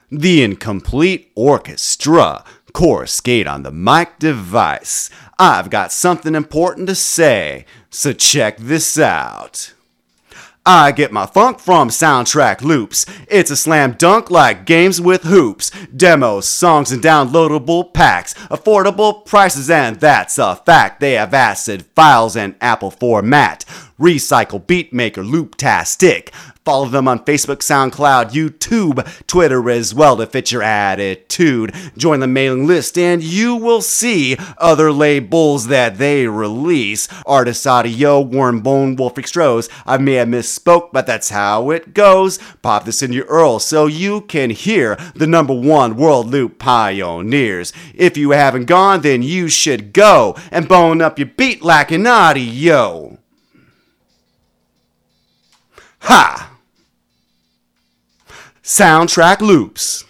The Incomplete Orchestra, Coruscate on the mic device. I've got something important to say, so check this out. I get my funk from soundtrack loops. It's a slam dunk like games with hoops. Demos, songs, and downloadable packs. Affordable prices, and that's a fact. They have ACID files and Apple format. Recycle, Beatmaker, Looptastic. Follow them on Facebook, SoundCloud, YouTube, Twitter as well to fit your attitude. Join the mailing list and you will see other labels that they release. Artist Audio, Warren Bone, Wolfric Strohs. I may have misspoke, but that's how it goes. Pop this in your URL so you can hear the #1 world loop pioneers. If you haven't gone, then you should go and bone up your beat like an audio. Ha! Soundtrack loops.